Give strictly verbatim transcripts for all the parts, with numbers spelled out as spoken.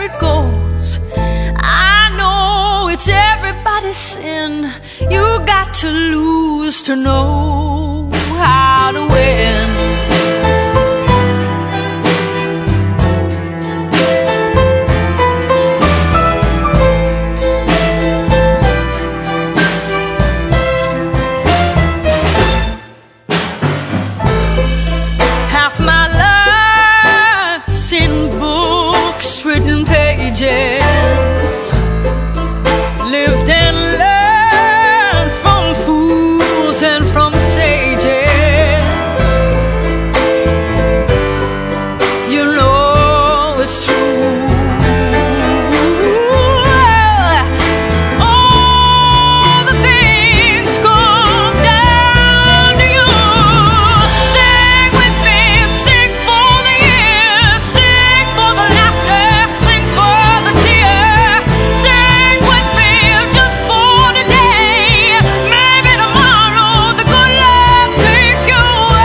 it goes. I know it's everybody's sin. You got to lose to know how to win. Lived and learned from fools and from sages. You know it's true. All the things come down to you. Sing with me, sing for the years, sing for the laughter, sing for the tears. Sing with me just for today. Maybe tomorrow the good Lord take you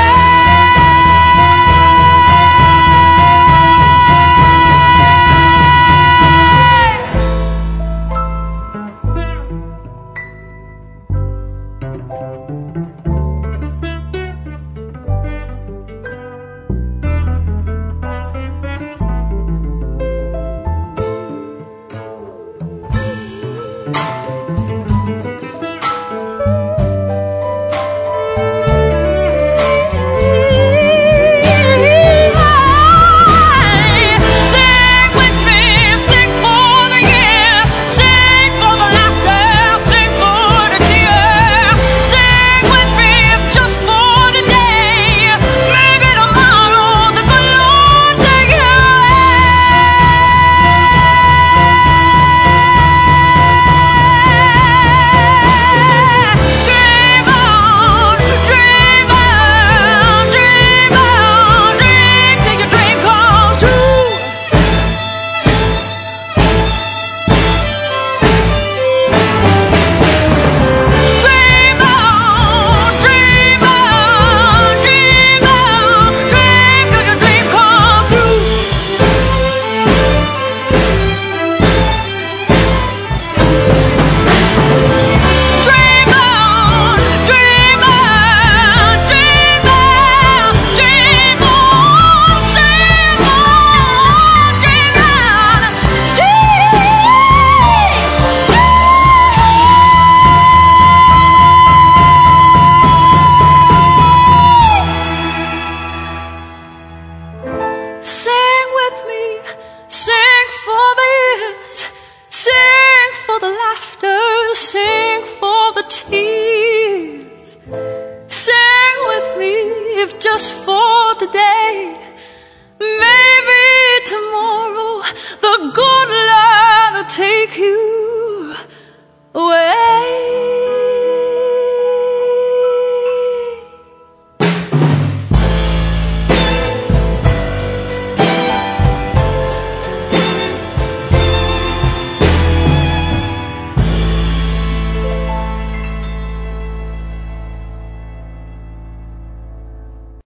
Sing with me, sing for the years, sing for the laughter, sing for the tears. Sing with me if just for